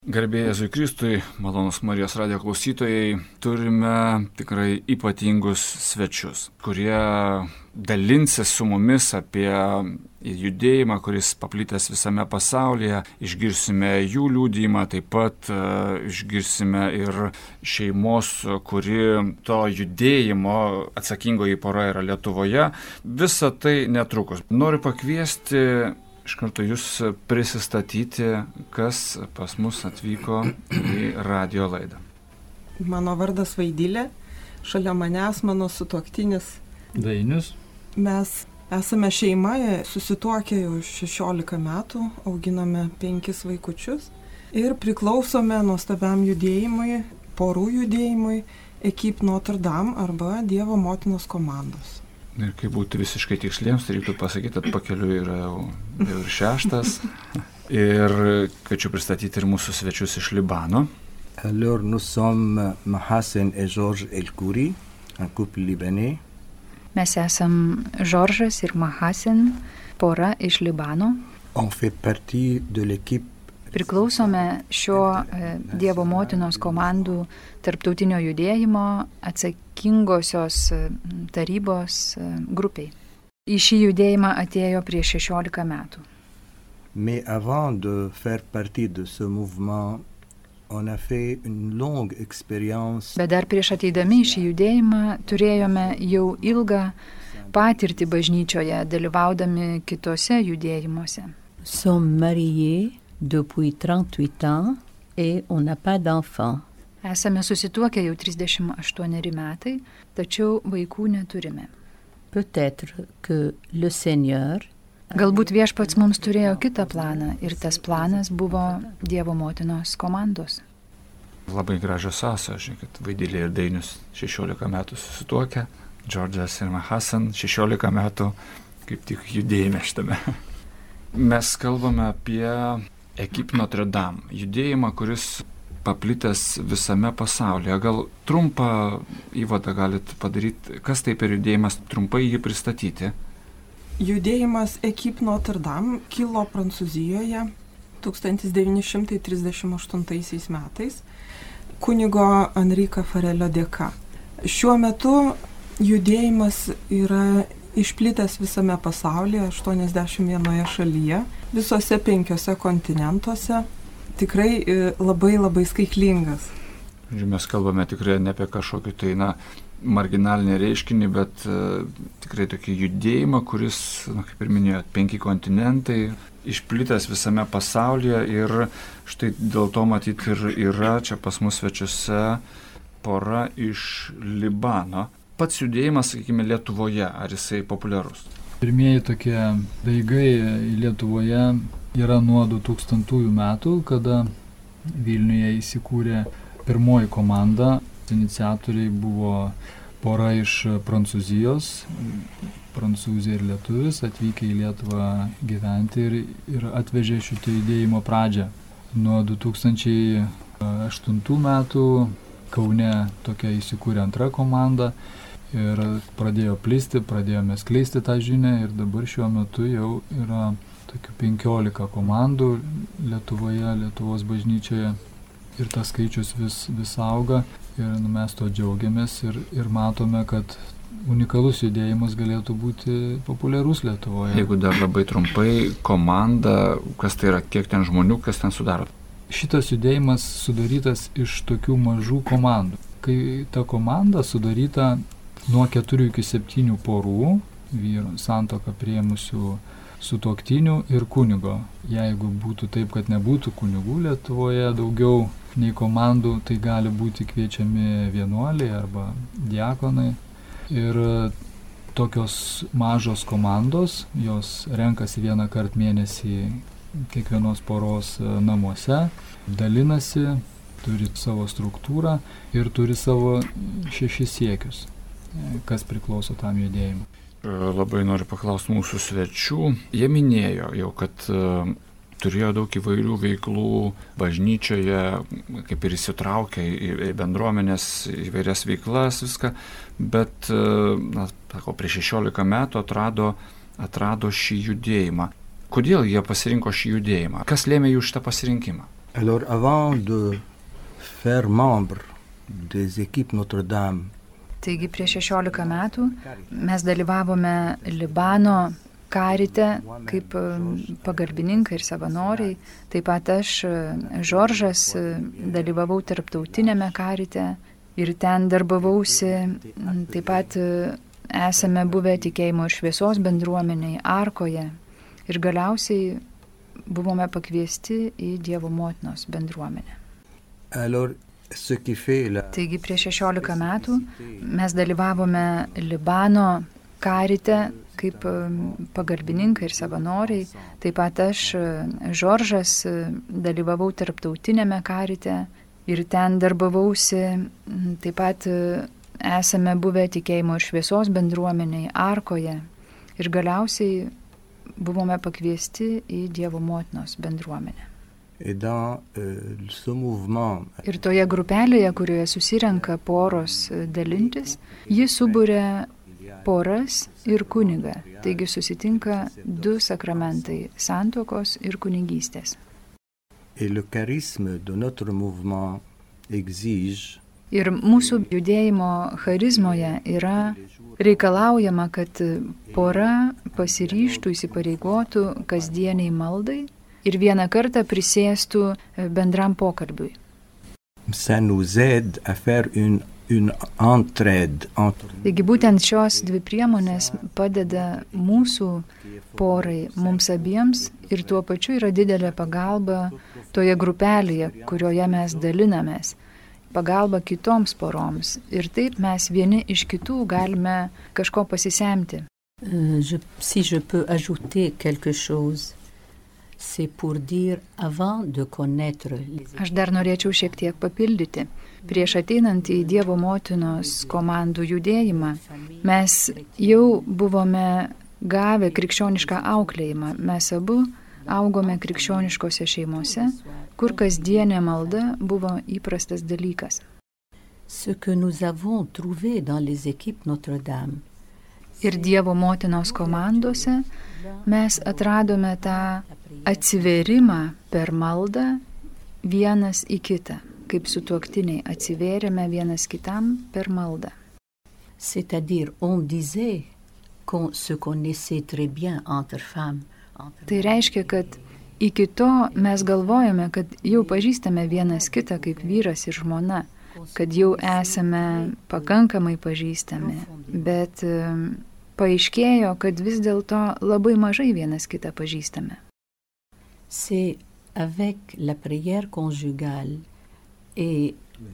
Garbė Jėzui Kristui, malonūs Marijos radijo klausytojai, turime tikrai ypatingus svečius, kurie dalinsis su mumis apie judėjimą, kuris paplitęs visame pasaulyje. Išgirsime jų liudijimą, taip pat išgirsime ir šeimos, kuri to judėjimo atsakingoji pora yra Lietuvoje. Visa tai netrukus. Noriu pakviesti iš karto jūs prisistatyti, kas pas mus atvyko į radijo laidą. Mano vardas Vaidilė, šalia manęs mano sutuoktinis Dainius. Mes esame šeima, susituokę jau 16 metų, auginame 5 vaikučius ir priklausome nuostabiam judėjimui, porų judėjimui Equipe Notre Dame arba Dievo motinos komandos. Ir kaip būtų visiškai tiksliems, tai reiktų pasakyti, kad pakeliui yra jau ir 6. Ir kviečiu pristatyti ir mūsų svečius iš Libano. Alors nous sommes Mahasen et Georges El-Kouri, un couple libanais. Mes esam Žoržas ir Mahasen, pora iš Libano. On fait partie de l'équipe. Priklausome šio Dievo motinos komandų tarptautinio judėjimo atsakingosios tarybos grupiai. Į šį judėjimą atėjo prieš 16 metų. Mais avant de faire partie de ce mouvement, on a fait une longue expérience. Bet dar prieš ateidami į šį judėjimą turėjome jau ilgą patirtį bažnyčioje, dalyvaudami kitose judėjimuose. Sommes mariés depuis 38 ans et on n'a pas d'enfants. Esame susituokę jau 38 metai, tačiau vaikų neturime. Peut-être que le Seigneur Galbūt Viešpats mums turėjo kitą planą ir tas planas buvo Dievo motinos komandos. Labai gražios sąsajos, žiūrėkit, Vaidilė ir Dainius 16 metų susituokę, Džordžas ir Mahasen 16 metų kaip tik judėjime šitame. Mes kalbame apie Equipe Notre Dame, judėjimą, kuris paplitęs visame pasaulyje. Gal trumpą įvadą galit padaryti, kas tai per judėjimas, trumpai jį pristatyti? Judėjimas Equipe Notre Dame kilo Prancūzijoje 1938 metais kunigo Enrico Farelio dėka. Šiuo metu judėjimas yra išplitęs visame pasaulyje, 81 šalyje, visose 5 kontinentuose, tikrai labai skaitlingas. Mes kalbame tikrai ne apie kažkokį tai, marginalinį reiškinį, bet tikrai tokį judėjimą, kuris, kaip ir minėjot, 5 kontinentai, išplitęs visame pasaulyje ir štai dėl to matyti ir yra čia pas mus svečiuose pora iš Libano. Pats judėjimas, sakykime, Lietuvoje, ar jisai populiarus? Pirmieji tokie daigai Lietuvoje yra nuo 2000 metų, kada Vilniuje įsikūrė pirmoji komanda. Iniciatoriai buvo pora iš Prancūzijos, prancūzė ir lietuvis, atvykę į Lietuvą gyventi ir atvežė šito judėjimo pradžią. Nuo 2008 metų Kaune tokia įsikūrė antra komanda ir pradėjo plisti, pradėjome skleisti tą žinią ir dabar šiuo metu jau yra tokių 15 komandų Lietuvoje, Lietuvos bažnyčioje ir tas skaičius vis auga ir mes to džiaugiamės ir matome, kad unikalus judėjimas galėtų būti populiarus Lietuvoje. Jeigu dar labai trumpai, komanda, kas tai yra, kiek ten žmonių, kas ten sudaro? Šitas judėjimas sudarytas iš tokių mažų komandų. Kai ta komanda sudaryta nuo 4 iki 7 porų, vyrų santuoką priėmusių sutuoktinių ir kunigo. Jeigu būtų taip, kad nebūtų kunigų Lietuvoje daugiau nei komandų, tai gali būti kviečiami vienuoliai arba diakonai. Ir tokios mažos komandos, jos renkasi vieną kartą mėnesį kiekvienos poros namuose, dalinasi, turi savo struktūrą ir turi savo 6 siekius, kas priklauso tam judėjimui. Labai noriu paklausti mūsų svečių. Jie minėjo jau, kad turėjo daug įvairių veiklų bažnyčioje, kaip ir įsitraukė į bendruomenės įvairias veiklas, viską, bet, prieš 16 metų atrado šį judėjimą. Kodėl jie pasirinko šį judėjimą? Kas lėmė jų šitą pasirinkimą? Alors, avant de faire membre des équipes Notre-Dame, Taigi prieš 16 metų mes dalyvavome Libano karite kaip pagalbininkai ir savanoriai. Taip pat aš, Žoržas, dalyvavau tarptautinėme karite ir ten darbavausi. Taip pat esame buvę tikėjimo ir šviesos bendruomeniai Arkoje. Ir galiausiai buvome pakviesti į Dievo motinos bendruomenę. alors, ce qui fait la... Taigi prieš 16 metų mes dalyvavome Libano karite kaip pagalbininkai ir savanoriai. Taip pat aš, Žoržas, dalyvavau tarptautinėme karite ir ten darbavausi. Taip pat esame buvę tikėjimo ir šviesos bendruomeniai Arkoje. Ir galiausiai buvome pakviesti į Dievo motinos bendruomenę. Et dans ce mouvement, Ir toje grupelėje, kurioje susirenka poros dalintis, ji subūrė poras ir kunigą. Taigi susitinka du sakramentai - santuokos ir kunigystės. et le charisme de notre mouvement exige Ir mūsų judėjimo charizmoje yra reikalaujama, kad pora pasiryžtų, įsipareigotų kasdieniai maldai ir vieną kartą prisėstų bendram pokalbiui. ça nous aide à faire une entraide entre Taigi būtent šios dvi priemonės padeda mūsų porai, mums abiems, ir tuo pačiu yra didelė pagalba toje grupelėje, kurioje mes dalinamės. Pagalba kitoms poroms. Ir taip mes vieni iš kitų galime kažko pasisemti. Si je peux ajouter quelque chose, c'est pour dire avant de connaître les... Aš dar norėčiau šiek tiek papildyti. Prieš ateinant į Dievo motinos komandų judėjimą, mes jau buvome gavę krikščionišką auklėjimą. Mes abu augome krikščioniškose šeimose, kur kasdienė malda buvo įprastas dalykas. Ce que nous avons trouvé dans les équipes Notre-Dame, Ir Dievo motinos komandose mes atradome tą atsivėrimą per maldą vienas į kitą, kaip sutuoktiniai atsivėrėme vienas kitam per maldą. c'est-à-dire on disait qu'on se connaissait très bien entre femmes. Tai reiškia, kad iki to mes galvojame, kad jau pažįstame vienas kitą kaip vyras ir žmona, kad jau esame pakankamai pažįstami, bet paaiškėjo, kad vis dėlto labai mažai vienas kitą pažįstame. C'est avec la prière conjugale et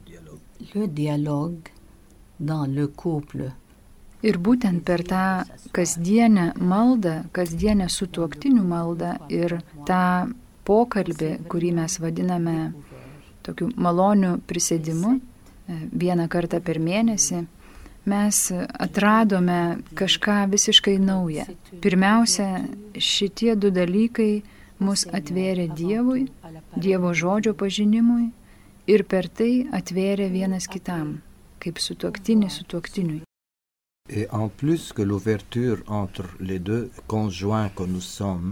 le dialogue dans le couple Ir būtent per tą kasdienę maldą, kasdienę sutuoktinių maldą ir tą pokalbį, kurį mes vadiname tokiu maloniu prisėdimu, vieną kartą per mėnesį, mes atradome kažką visiškai naują. Pirmiausia, šitie du dalykai mus atvėrė Dievui, Dievo žodžio pažinimui ir per tai atvėrė vienas kitam, kaip sutuoktiniui. Et en plus que l'ouverture entre les deux conjoints que nous sommes,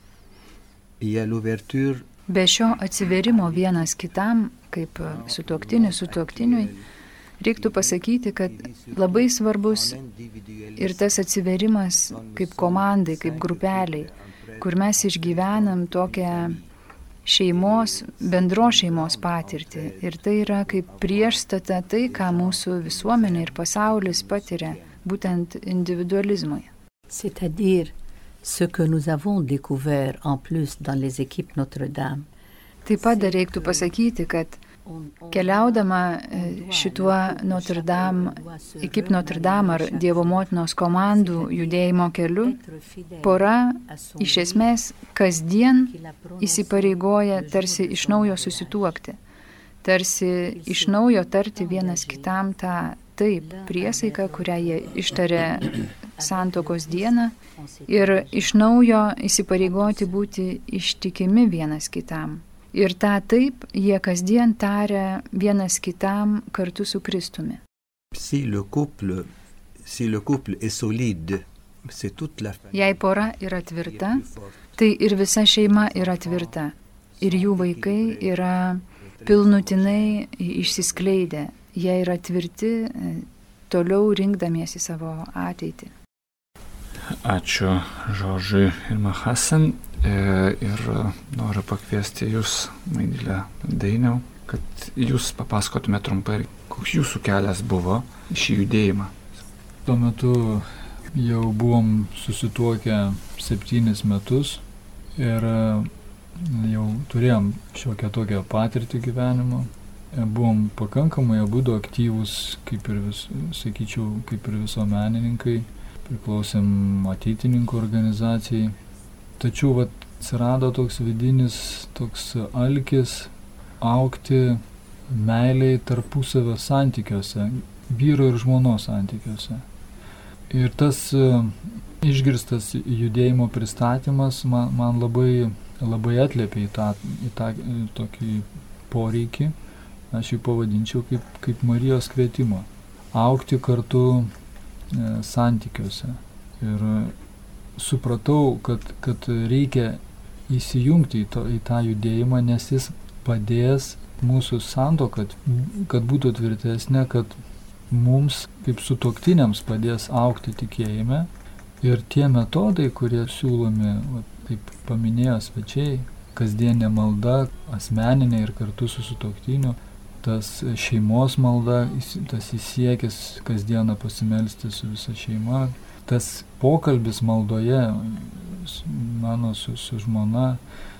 il y a l'ouverture Be šio atsiverimo vienas kitam, kaip sutuoktiniui, reiktų pasakyti, kad labai svarbus ir tas atsiverimas kaip komandai, kaip grupeliai, kur mes išgyvenam tokią bendros šeimos patirtį. Ir tai yra kaip priešstata tai, ką mūsų visuomenė ir pasaulis patiria, būtent individualizmui. C'est-à-dire ce que nous avons découvert en plus dans les équipes Notre-Dame. Taip pat dar reiktų pasakyti, kad keliaudama šituo ekip Notre-Dame ar Dievo motinos komandų judėjimo keliu, pora iš esmės kasdien įsipareigoja tarsi iš naujo susituokti, tarsi iš naujo tarti vienas kitam tą taip priesaiką, kurią jie ištarė santuokos dieną, ir iš naujo įsipareigoti būti ištikimi vienas kitam. Ir tą taip jie kasdien taria vienas kitam kartu su Kristumi. si le couple est solide, c'est toute la famille. Jei pora yra tvirta, tai ir visa šeima yra tvirta. ir jų vaikai yra pilnutinai išsiskleidę. Jie yra tvirti, toliau rinkdamiesi savo ateitį. Ačiū Žoržui ir Mahasen. Ir noriu pakviesti jūs, Maidilė Dainiau, kad jūs papasakotumėte trumpai, koks jūsų kelias buvo į šį judėjimą. Tuo metu jau buvom susituokę 7 metus ir jau turėjom šiokią tokią patirtį gyvenimo. Buvom pakankamai abudu aktyvūs, kaip ir visuomenininkai, priklausėm ateitininkų organizacijai. Tačiau atsirado toks vidinis, toks alkis augti meiliai tarpusavio santykiuose, vyro ir žmonos santykiuose. Ir tas išgirstas judėjimo pristatymas man labai atliepė į tą tokį poreikį. Aš jį pavadinčiau kaip Marijos kvietimą. Augti kartu santykiuose. Ir supratau, kad reikia įsijungti į tą judėjimą, nes jis padės mūsų santuoką, kad būtų tvirtesnė, kad mums kaip sutuoktiniams padės augti tikėjime. Ir tie metodai, kurie siūlomi, kaip paminėjo svečiai, kasdienė malda, asmeninė ir kartu su sutuoktiniu, tas šeimos malda, tas įsiekis kasdieną pasimelsti su visa šeima, tas pokalbis maldoje mano su žmona,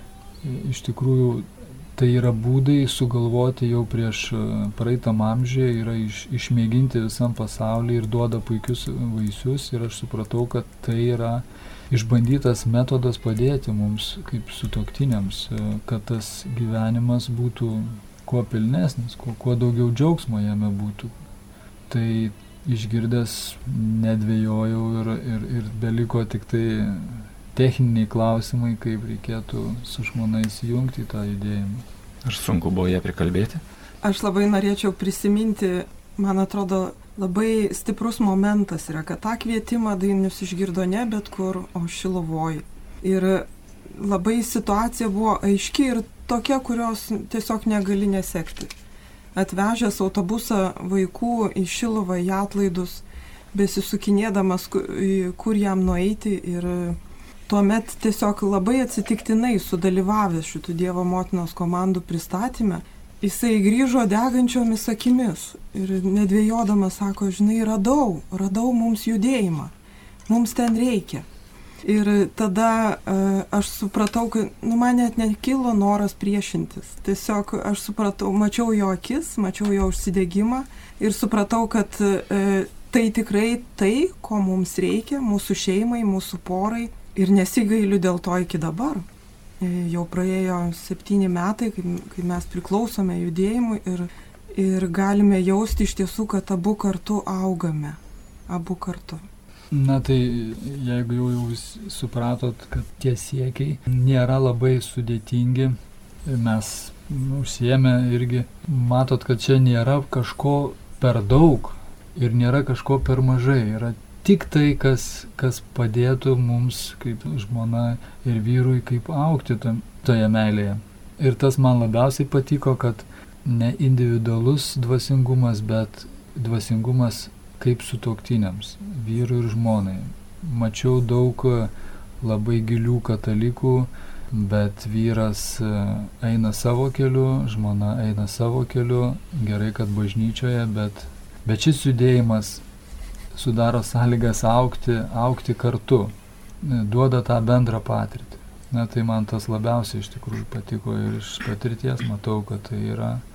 iš tikrųjų tai yra būdai sugalvoti jau prieš praeitam amžiuje, yra išmėginti visam pasaulyje ir duoda puikius vaisius. Ir aš supratau, kad tai yra išbandytas metodas padėti mums kaip sutuoktiniams, kad tas gyvenimas būtų kuo pilnesnis, kuo daugiau džiaugsmo jame būtų. Tai išgirdęs nedvejojau ir beliko tik tai techniniai klausimai, kaip reikėtų su žmona įsijungti į tą judėjimą. Ar sunku buvo ją prikalbėti? Aš labai norėčiau prisiminti, man atrodo, labai stiprus momentas yra, kad tą kvietimą Dainius išgirdo ne bet kur, o Šiluvoj. Ir labai situacija buvo aiški ir tokia, kurios tiesiog negali nesekti. Atvežęs autobusą vaikų į Šiluvą, į atlaidus, besisukinėdamas, kur jam nueiti, ir tuomet tiesiog labai atsitiktinai sudalyvavęs šitų Dievo motinos komandų pristatyme, jisai grįžo degančiomis akimis ir nedvėjodamas sako, žinai, radau mums judėjimą, mums ten reikia. Ir tada aš supratau, kad man net nekilo noras priešintis. Tiesiog aš supratau, mačiau jo akis, mačiau jo užsidegimą ir supratau, kad tai tikrai tai, ko mums reikia, mūsų šeimai, mūsų porai, ir nesigailiu dėl to iki dabar. Jau praėjo 7 metai, kai mes priklausome judėjimui ir galime jausti iš tiesų, kad abu kartu augame. Abu kartu. Na tai jeigu jau jūs supratot, kad tie siekiai nėra labai sudėtingi, mes užsiėmę irgi matot, kad čia nėra kažko per daug ir nėra kažko per mažai. Yra tik tai, kas padėtų mums kaip žmona ir vyrui kaip augti toje meilėje. Ir tas man labiausiai patiko, kad ne individualus dvasingumas, bet dvasingumas kaip sutuoktiniams, vyrui ir žmonai. Mačiau daug labai gilių katalikų, bet vyras eina savo keliu, žmona eina savo keliu, gerai, kad bažnyčioje, bet šis judėjimas sudaro sąlygas augti kartu, duoda tą bendrą patirtį. Na tai man tas labiausiai iš tikrųjų patiko ir iš patirties matau, kad tai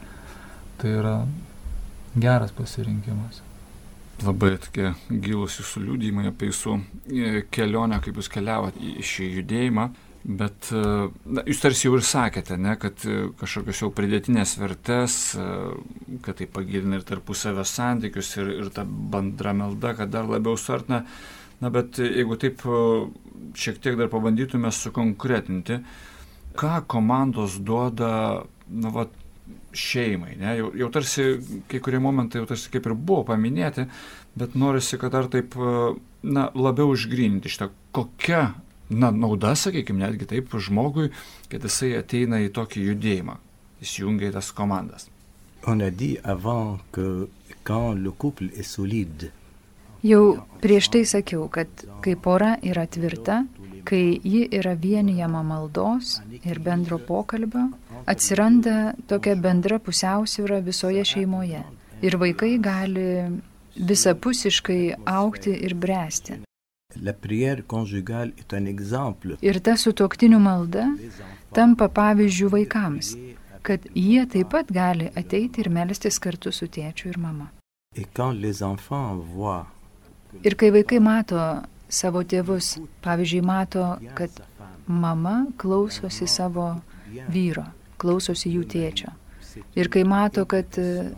yra geras pasirinkimas. Labai tokie gilūs jūsų liudijimai apie jūsų kelionę, kaip jūs keliavote į šį judėjimą, bet jūs tarsi jau ir sakėte, ne, kad kažkokios jau pridėtinės vertės, kad tai pagilina ir tarpusavio santykius ir ta bendra malda, kad dar labiau suartina. Na, bet jeigu taip šiek tiek dar pabandytume sukonkretinti, ką komandos duoda, šeimai, ne? Jau tarsi kai kurie momentai jau tarsi kaip ir buvo paminėti, bet norisi, kad dar taip labiau išgryninti šitą, kokia nauda, sakykime, netgi taip žmogui, kad jisai ateina į tokį judėjimą, įsijungia į tas komandas. On a dit avant que quand le couple est solide, Jau prieš tai sakiau, kad kai pora yra tvirta, kai ji yra vienijama maldos ir bendro pokalbio, atsiranda tokia bendra pusiausvyra visoje šeimoje ir vaikai gali visapusiškai augti ir bręsti. la prière conjugale est un exemple. Ir ta sutuoktinių malda tampa pavyzdžių vaikams, kad jie taip pat gali ateiti ir melstis kartu su tėčiu ir mama. Et quand les enfants voient Ir kai vaikai mato savo tėvus, pavyzdžiui, mato, kad mama klausosi savo vyro, klausosi jų tėčio. Ir kai mato, kad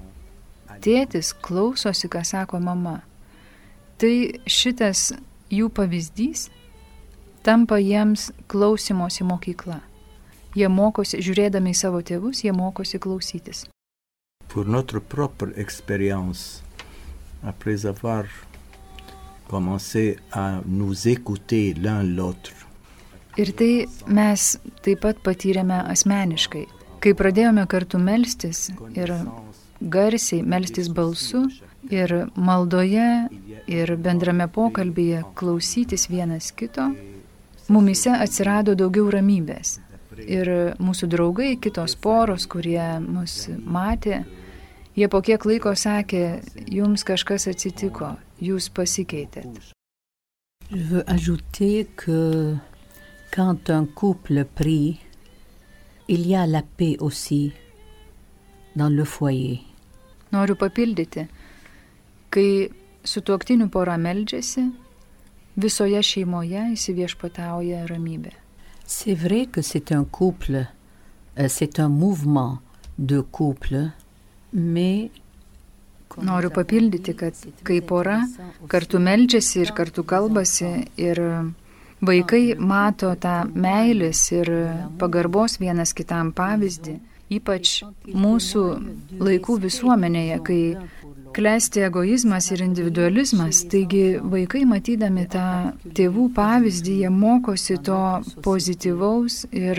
tėtis klausosi, ką sako mama, tai šitas jų pavyzdys tampa jiems klausimosi mokykla. Jie mokosi, žiūrėdami į savo tėvus, jie mokosi klausytis. pour notre propre expérience, après avoir commencé à nous écouter l'un l'autre, Ir tai mes taip pat patyrėme asmeniškai. Kai pradėjome kartu melstis ir garsiai melstis balsu ir maldoje ir bendrame pokalbyje klausytis vienas kito, mumise atsirado daugiau ramybės. Ir mūsų draugai, kitos poros, kurie mus matė, jie po kiek laiko sakė, jums kažkas atsitiko, jūs pasikeitėt. Je veux ajouter que quand un couple prie, il y a la paix aussi dans le foyer. Noriu papildyti, kai sutuoktinių pora meldžiasi, visoje šeimoje įsiviešpatauja ramybė. C'est vrai que c'est un couple, c'est un mouvement de couple, mais Noriu papildyti, kad kai pora kartu meldžiasi ir kartu kalbasi ir vaikai mato tą meilės ir pagarbos vienas kitam pavyzdį, ypač mūsų laikų visuomenėje, kai klesti egoizmas ir individualizmas, taigi vaikai matydami tą tėvų pavyzdį, jie mokosi to pozityvaus ir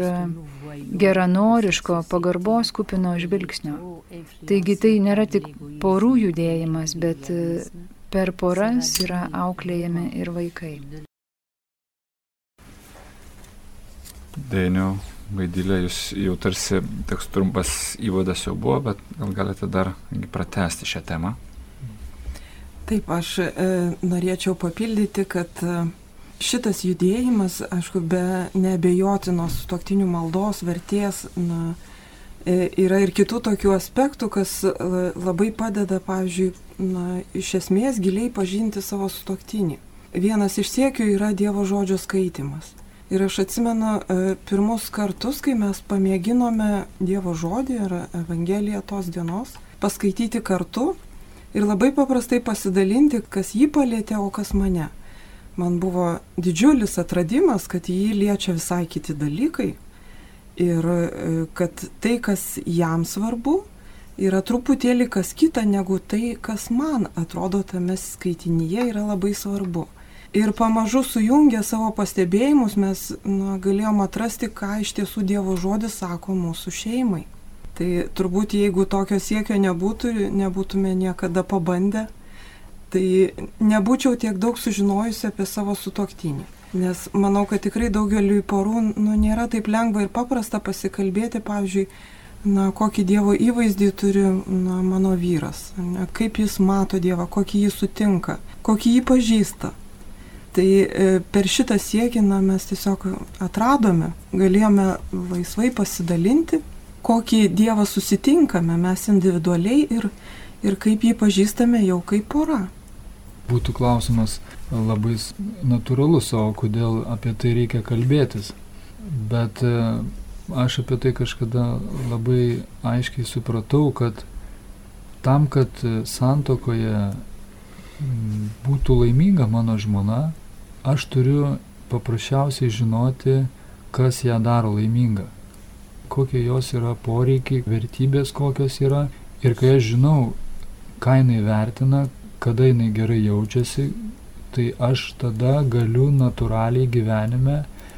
geranoriško pagarbos kupino žvilgsnio. Taigi tai nėra tik porų judėjimas, bet per poras yra auklėjami ir vaikai. Dainiau, Vaidilė, jūs jau tarsi toks trumpas įvadas jau buvo, bet gal galite dar pratęsti šią temą? Taip, aš norėčiau papildyti, kad šitas judėjimas, aišku, be neabejotinos sutuoktinių maldos vertės, yra ir kitų tokių aspektų, kas labai padeda, pavyzdžiui, iš esmės giliai pažinti savo sutuoktinį. Vienas iš siekių yra Dievo žodžio skaitimas. Ir aš atsimenu pirmus kartus, kai mes pamėginome Dievo žodį ir Evangeliją tos dienos paskaityti kartu ir labai paprastai pasidalinti, kas jį palietė, o kas mane. Man buvo didžiulis atradimas, kad jį liečia visai kiti dalykai ir kad tai, kas jam svarbu, yra truputėlį kas kita negu tai, kas man atrodo tame skaitinyje yra labai svarbu. Ir pamažu sujungę savo pastebėjimus mes galėjom atrasti, ką iš tiesų Dievo žodis sako mūsų šeimai. Tai turbūt jeigu tokio siekio nebūtume niekada pabandę, tai nebūčiau tiek daug sužinojusi apie savo sutuoktinį. Nes manau, kad tikrai daugeliui porų nėra taip lengva ir paprasta pasikalbėti, pavyzdžiui, kokį Dievo įvaizdį turi mano vyras, kaip jis mato Dievą, kokį jį sutinka, kokį jį pažįsta. Tai per šitą siekį mes tiesiog atradome, galėjome laisvai pasidalinti, kokį Dievą susitinkame mes individualiai ir kaip jį pažįstame jau kaip pora. Būtų klausimas labai natūralus, o kodėl apie tai reikia kalbėtis. Bet aš apie tai kažkada labai aiškiai supratau, kad tam, kad santuokoje būtų laiminga mano žmona, aš turiu paprasčiausiai žinoti, kas ją daro laimingą, kokie jos yra poreikiai, vertybės kokios yra. Ir kai aš žinau, ką jinai vertina, kada jinai gerai jaučiasi, tai aš tada galiu natūraliai gyvenime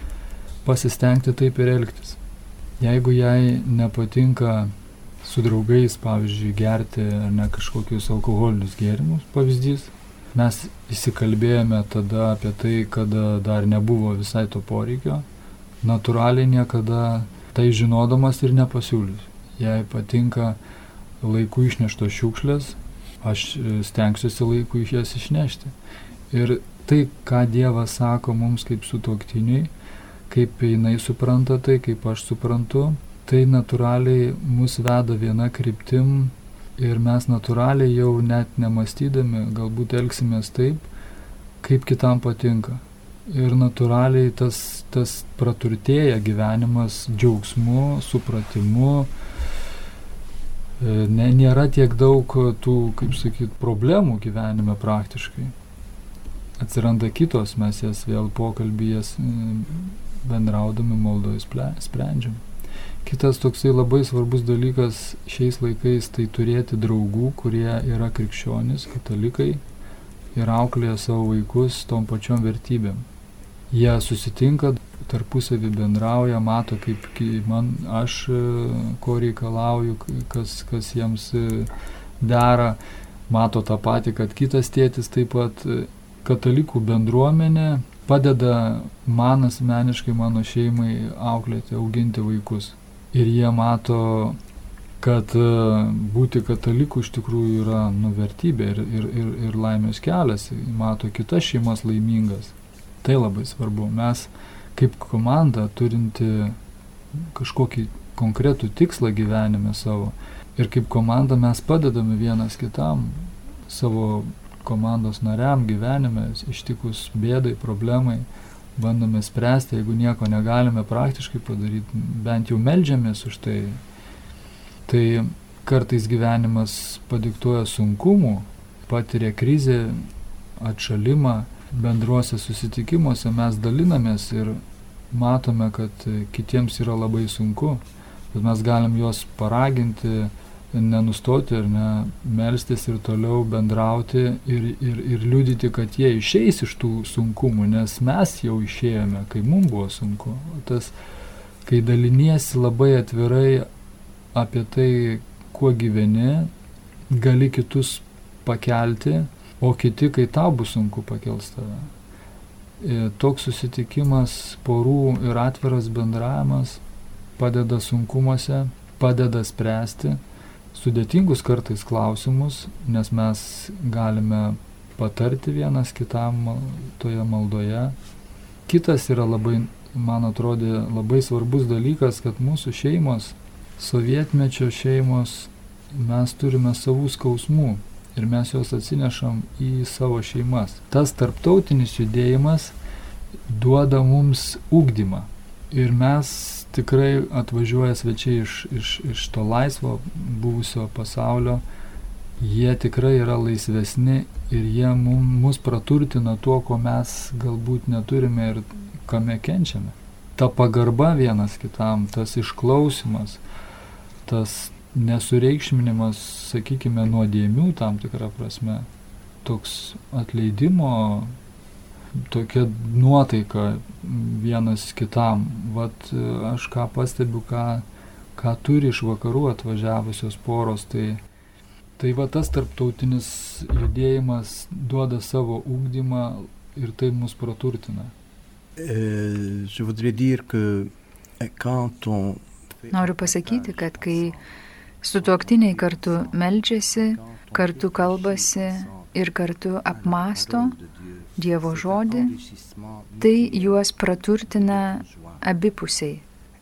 pasistengti taip ir elgtis. Jeigu jai nepatinka su draugais, pavyzdžiui, gerti ar ne kažkokius alkoholinius gėrimus, pavyzdys, mes įsikalbėjome tada apie tai, kada dar nebuvo visai to poreikio, natūraliai niekada tai žinodamas ir nepasiūlysiu. Jei patinka laiku išneštos šiukšlės, aš stengsiuosi laiku iš jas išnešti. Ir tai, ką Dievas sako mums kaip sutuoktiniai, kaip jinai supranta tai, kaip aš suprantu, tai natūraliai mus veda viena kryptim ir mes natūraliai jau net nemastydami galbūt elgsimės taip, kaip kitam patinka. Ir natūraliai tas praturtėja gyvenimas džiaugsmu, supratimu. Nėra tiek daug tų, kaip sakyt, problemų gyvenime praktiškai. Atsiranda kitos, mes jas vėl pokalbijas bendraudami maldoje sprendžiam. Kitas toksai labai svarbus dalykas šiais laikais tai turėti draugų, kurie yra krikščionys, katalikai ir auklėja savo vaikus tom pačiom vertybėm. Jie susitinka, tarpusavį bendrauja, mato, kaip aš ko reikalauju, kas jiems dera, mato tą patį, kad kitas tėtis taip pat. Katalikų bendruomenė padeda man asmeniškai, mano šeimai auklėti, auginti vaikus. Ir jie mato, kad būti kataliku iš tikrųjų yra vertybė ir laimės kelias, mato kitas šeimas laimingas. Tai labai svarbu. Mes kaip komanda turinti kažkokį konkretų tikslą gyvenime savo ir kaip komanda mes padedame vienas kitam savo komandos nariam gyvenime, ištikus bėdai, problemai, bandome spręsti, jeigu nieko negalime praktiškai padaryti, bent jau meldžiamės už tai. Tai kartais gyvenimas padiktuoja sunkumų, patiria krizę, atšalimą, bendruose susitikimuose mes dalinamės ir matome, kad kitiems yra labai sunku, bet mes galim juos paraginti, nenustoti ir melstis ir toliau bendrauti ir liudyti, kad jie išeis iš tų sunkumų, nes mes jau išėjome, kai mums buvo sunku. Kai daliniesi labai atvirai apie tai, kuo gyveni, gali kitus pakelti, o kiti, kai tau bus sunku, pakels tave. Toks susitikimas porų ir atviras bendravimas padeda sunkumuose, padeda spręsti sudėtingus kartais klausimus, nes mes galime patarti vienas kitam toje maldoje. Kitas yra labai, man atrodė, labai svarbus dalykas, kad mūsų šeimos, sovietmečio šeimos, mes turime savų skausmų ir mes juos atsinešam į savo šeimas. Tas tarptautinis judėjimas duoda mums ugdymą ir mes tikrai atvažiuoja svečiai iš to laisvo buvusio pasaulio, jie tikrai yra laisvesni ir jie mus praturtina tuo, ko mes galbūt neturime ir kame kenčiame. Ta pagarba vienas kitam, tas išklausimas, tas nesureikšminimas, sakykime, nuodėmių tam tikrą prasme, toks atleidimo, tokia nuotaika vienas kitam. Vat aš ką pastebiu, ką turi iš vakarų atvažiavusios poros, tai va tas tarptautinis judėjimas duoda savo ugdymą ir tai mus praturtina. Noriu pasakyti, kad kai sutuoktiniai kartu meldžiasi, kartu kalbasi ir kartu apmąsto Dievo žodį, tai juos praturtina abipusiai.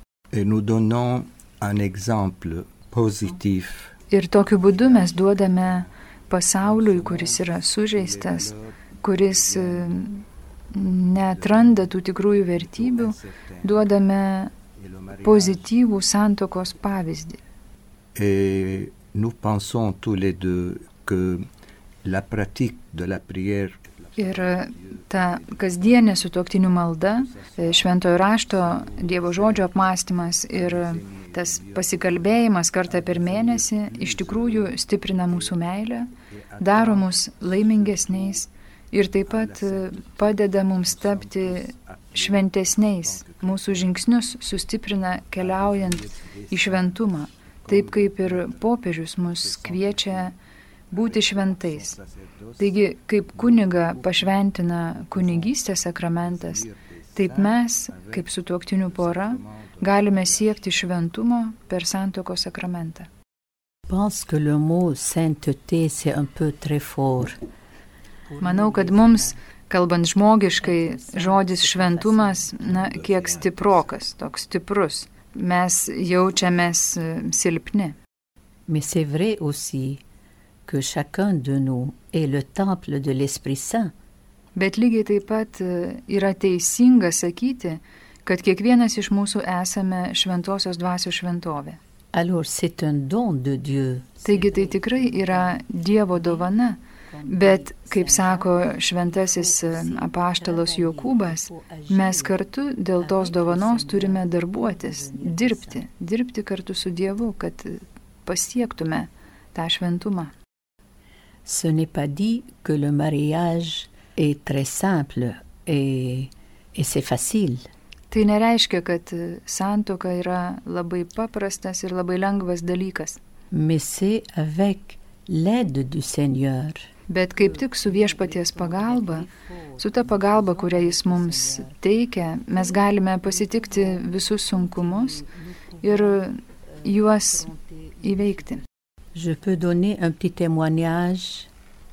Ir tokiu būdu mes duodame pasauliui, kuris yra sužeistas, kuris neatranda tų tikrųjų vertybių, duodame pozityvų santuokos pavyzdį. Et nous pensons tous les deux que la pratique de la prière ir ta kasdienė sutuoktinių malda, šventojo rašto Dievo žodžio apmąstymas ir tas pasikalbėjimas kartą per mėnesį iš tikrųjų stiprina mūsų meilę, daro mus laimingesniais ir taip pat padeda mums tapti šventesniais, mūsų žingsnius sustiprina keliaujant į šventumą, taip kaip ir popiežius mus kviečia būti šventais. Taigi, kaip kuniga pašventina kunigystės sakramentas, taip mes, kaip sutuoktinių pora, galime siekti šventumo per santuokos sakramentą. pense que le mot sainteté, c'est un peu très fort. Manau, kad mums, kalbant žmogiškai, žodis šventumas, kiek stiprokas, toks stiprus. Mes jaučiamės silpni. Mais c'est vrai aussi que chacun de nous est le temple de l'Esprit Saint. Bet lygiai taip pat yra teisinga sakyti, kad kiekvienas iš mūsų esame šventosios dvasios šventovė. Alors c'est un don de Dieu. Taigi tai tikrai yra Dievo dovana, bet, kaip sako šventasis apaštalas Jokūbas, mes kartu dėl tos dovanos turime darbuotis, dirbti kartu su Dievu, kad pasiektume tą šventumą. Ce n'est pas dit que le mariage est très simple et c'est facile. Tai nereiškia, kad santuoka yra labai paprastas ir labai lengvas dalykas. Mais c'est avec l'aide du Seigneur. Bet kaip tik su viešpaties pagalba, su ta pagalba, kurią jis mums teikia, mes galime pasitikti visus sunkumus ir juos įveikti. Je peux donner un petit témoignage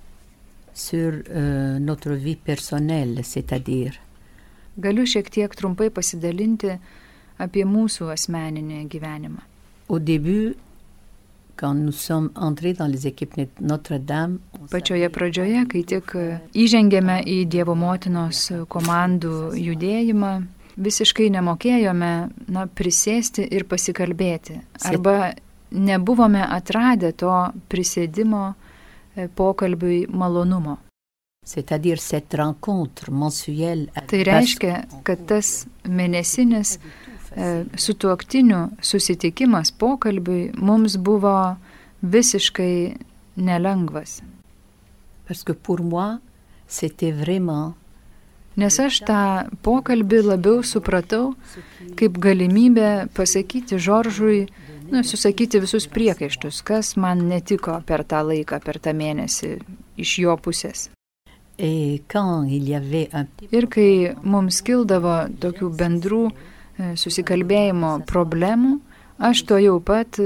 sur notre vie personnelle, c'est-à-dire Galiu šiek tiek trumpai pasidalinti apie mūsų asmeninį gyvenimą. au début, quand nous sommes entrés dans les équipes Notre-Dame, Pačioje pradžioje, kai tik įžengėme į Dievo motinos komandų judėjimą, visiškai nemokėjome prisėsti ir pasikalbėti. Arba nebuvome atradę to prisėdimo pokalbiui malonumo. c'est-à-dire cette rencontre mensuelle. Tai reiškia, kad tas mėnesinis sutuoktinių susitikimas pokalbiui mums buvo visiškai nelengvas. Parce que pour moi, c'était vraiment Nes aš tą pokalbį labiau supratau kaip galimybę pasakyti Žoržui, susakyti visus priekaištus, kas man netiko per tą laiką, per tą mėnesį iš jo pusės. et quand il y avait un Ir kai mums kildavo tokių bendrų susikalbėjimo problemų, aš to jau pat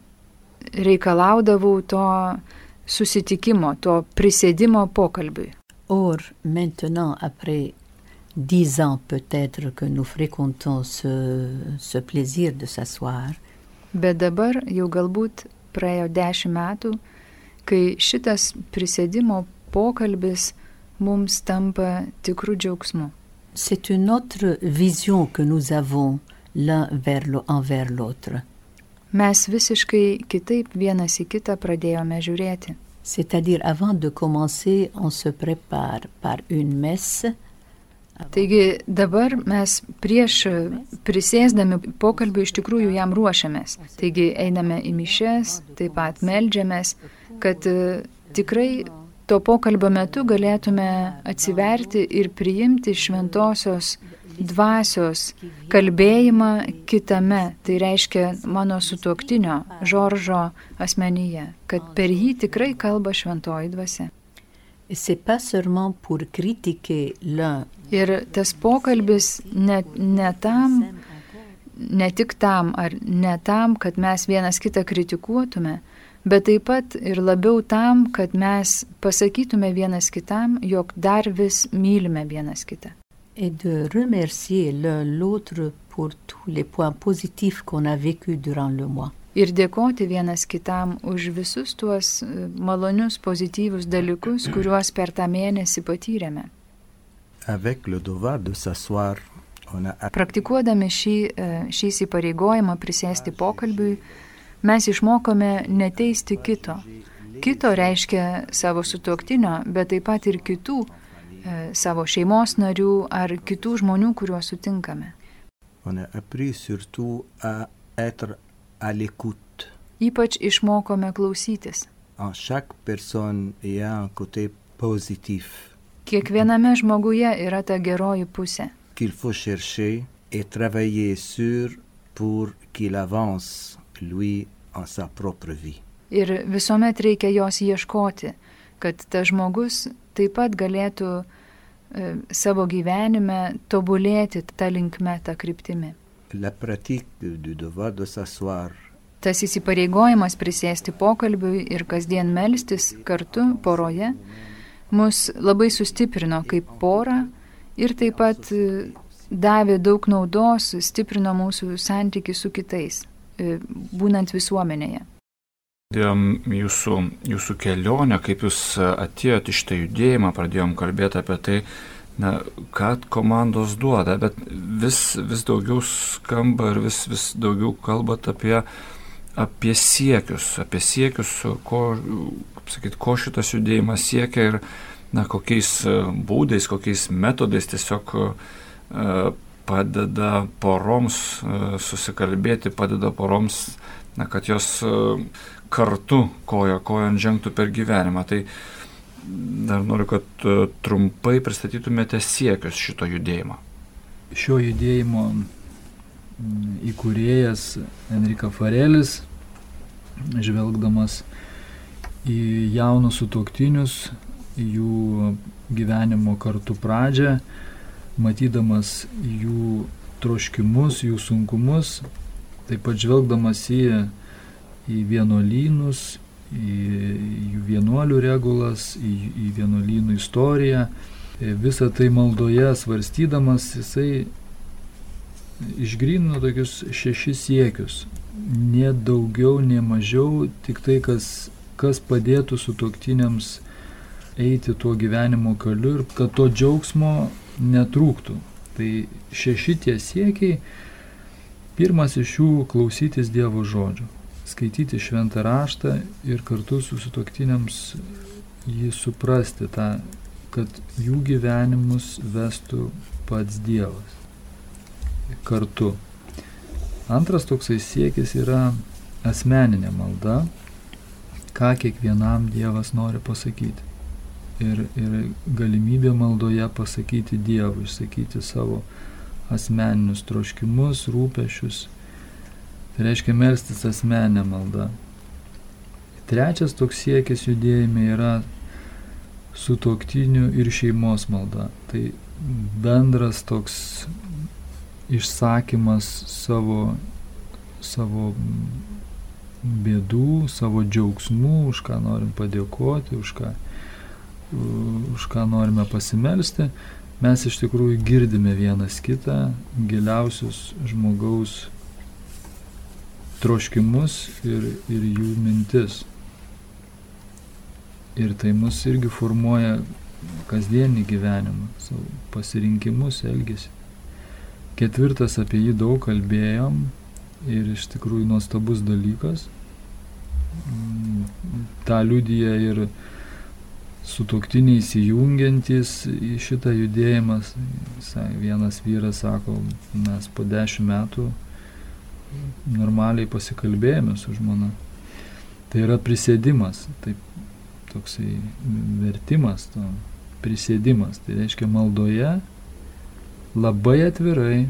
reikalaudavau to susitikimo, to prisėdimo pokalbiui. Or, maintenant, après 10 ans peut-être que nous fréquentons ce plaisir de s'asseoir, Bet dabar jau galbūt praėjo 10 metų, kai šitas prisėdimo pokalbis mums tampa tikrų džiaugsmu. c'est une autre vision que nous avons l'un envers l'autre. Mes visiškai kitaip vienas į kitą pradėjome žiūrėti. C'est-à-dire, avant de commencer, on se prépare par une messe. Taigi dabar mes prieš prisėsdami pokalbį iš tikrųjų jam ruošiamės. Taigi einame į mišias, taip pat meldžiamės, kad tikrai to pokalbio metu galėtume atsiverti ir priimti šventosios dvasios kalbėjimą kitame, tai reiškia mano sutuoktinio Žoržo asmenyje, kad per jį tikrai kalba šventoji dvasia. Et c'est pas seulement pour critiquer l'un, Ir tas pokalbis ne tik tam, ar ne tam, kad mes vienas kitą kritikuotume, bet taip pat ir labiau tam, kad mes pasakytume vienas kitam, jog dar vis mylime vienas kitą. et de remercier l'un l'autre pour tous les points positifs qu'on a vécus durant le mois. Ir dėkoti vienas kitam už visus tuos malonius, pozityvius dalykus, kuriuos per tą mėnesį patyrėme. Avec le devoir de s'asseoir, on a Praktikuodami šį įsipareigojimą prisėsti pokalbiui, mes išmokome neteisti kito. Kito reiškia savo sutuoktinio, bet taip pat ir kitų savo šeimos narių ar kitų žmonių, kuriuos sutinkame. on a appris surtout à être à l'écoute. Ypač išmokome klausytis. En chaque personne, il y a un côté positif. Kiekviename žmoguje yra ta geroji pusė. qu'il faut chercher et travailler sur pour qu'il avance, lui, en sa propre vie. Ir visuomet reikia jos ieškoti, kad tas žmogus taip pat galėtų savo gyvenime tobulėti tą linkme, tą kryptimi. La pratique du devoir de s'asseoir. Tas įsipareigojimas prisėsti pokalbiui ir kasdien melstis kartu poroje mus labai sustiprino kaip porą ir taip pat davė daug naudos, stiprino mūsų santykį su kitais, būnant visuomenėje. Jūsų kelionę, kaip jūs atėjote iš tą judėjimą, pradėjom kalbėti apie tai, ką komandos duoda, bet vis daugiau skamba ir vis daugiau kalbat apie siekius, ko šitas judėjimas siekia ir kokiais būdais, kokiais metodais tiesiog padeda poroms susikalbėti, padeda poroms, kad jos kartu koja kojon žengtų per gyvenimą. Tai dar noriu, kad trumpai pristatytumėte siekius šito judėjimo. Šio judėjimo įkūrėjas Enrico Farelis, žvelgdamas į jaunus sutuoktinius, jų gyvenimo kartu pradžią, matydamas jų troškimus, jų sunkumus, taip pat žvelgdamas į vienuolynus, į jų vienuolių regulas, į vienuolynų istoriją. Visą tai maldoje svarstydamas, jisai išgrynino tokius 6 siekius. Ne daugiau, ne mažiau, tik tai, kas padėtų sutuoktiniams eiti tuo gyvenimo keliu ir kad to džiaugsmo netrūktų. Tai 6 tie siekiai. Pirmas iš jų - klausytis Dievo žodžio. Skaityti šventą raštą ir kartu su sutuoktiniams jį suprasti, kad jų gyvenimus vestų pats Dievas. Kartu. Antras toksai siekis yra asmeninė malda, ką kiekvienam Dievas nori pasakyti. Ir galimybė maldoje pasakyti Dievui, išsakyti savo asmeninius troškimus, rūpešius. Tai reiškia melstis asmeninę maldą. Trečias toks siekis judėjime yra sutuoktinių ir šeimos malda. Tai bendras toks išsakymas savo bėdų, savo džiaugsmų, už ką norim padėkoti, už ką norime pasimelsti. Mes iš tikrųjų girdime vienas kitą, giliausius žmogaus troškimus ir jų mintis. Ir tai mus irgi formuoja kasdienį gyvenimą, savo pasirinkimus, elgesį. Ketvirtas, apie jį daug kalbėjom ir iš tikrųjų nuostabus dalykas. Ta liudija ir sutuoktiniai įsijungiantys į šitą judėjimą. Vienas vyras sako, mes po 10 metų normaliai pasikalbėjome su žmona. Tai yra prisėdimas, taip, toksai vertimas, prisėdimas. Tai reiškia maldoje labai atvirai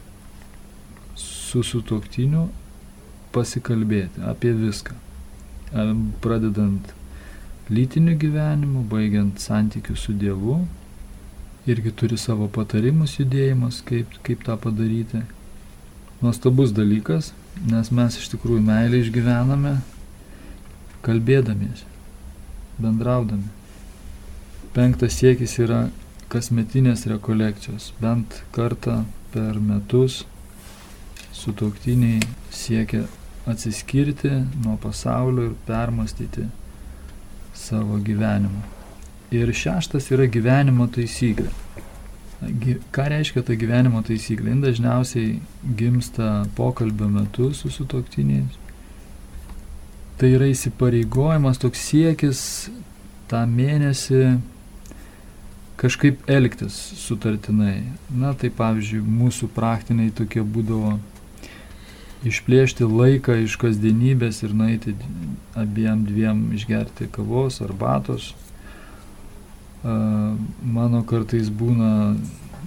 su sutuoktiniu pasikalbėti apie viską. Pradedant lytiniu gyvenimu, baigiant santykių su Dievu. Irgi turi savo patarimus judėjimas, kaip tą padaryti. Nuostabus dalykas, nes mes iš tikrųjų meilę išgyvename kalbėdamiesi, bendraudami. 5 siekis yra kasmetinės rekolekcijos. Bent kartą per metus sutuoktiniai siekia atsiskirti nuo pasaulio ir permastyti savo gyvenimą. Ir 6 yra gyvenimo taisyklė. Ką reiškia ta gyvenimo taisyklė? Jin dažniausiai gimsta pokalbio metu su sutuoktiniais. Tai yra įsipareigojimas, toks siekis tą mėnesį kažkaip elgtis sutartinai. Tai pavyzdžiui, mūsų praktiniai tokie būdavo išplėšti laiką iš kasdienybės ir nueiti abiem dviem išgerti kavos, arbatos. Mano kartais būna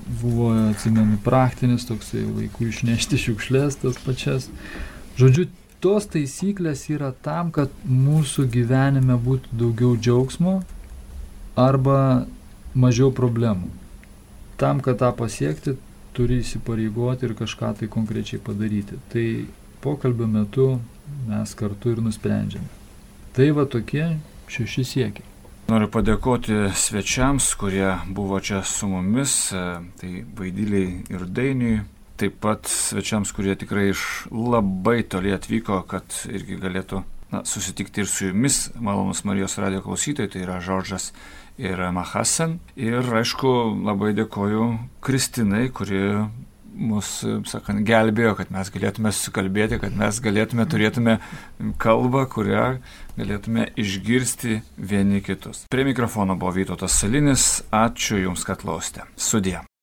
buvo, atsimenu, praktinis toksai vaikų išnešti šiukšlės tas pačias. Žodžiu, tos taisyklės yra tam, kad mūsų gyvenime būtų daugiau džiaugsmo arba mažiau problemų. Tam, kad tą pasiekti, turi įsipareigoti ir kažką tai konkrečiai padaryti. Tai pokalbio metu mes kartu ir nusprendžiame. Tai va tokie 6 siekiai. Noriu padėkoti svečiams, kurie buvo čia su mumis, tai Vaidiliai ir Dainiui. Taip pat svečiams, kurie tikrai iš labai toli atvyko, kad irgi galėtų susitikti ir su jumis, malonus Marijos radijo klausytojai, tai yra Žoržas ir Mahasen. Ir aišku, labai dėkoju Kristinai, kuri mus, sakant, gelbėjo, kad mes galėtume susikalbėti, kad mes turėtume kalbą, kurią galėtume išgirsti vieni kitus. Prie mikrofono buvo Vytautas Salinis. Ačiū Jums, kad klausėte. Sudie.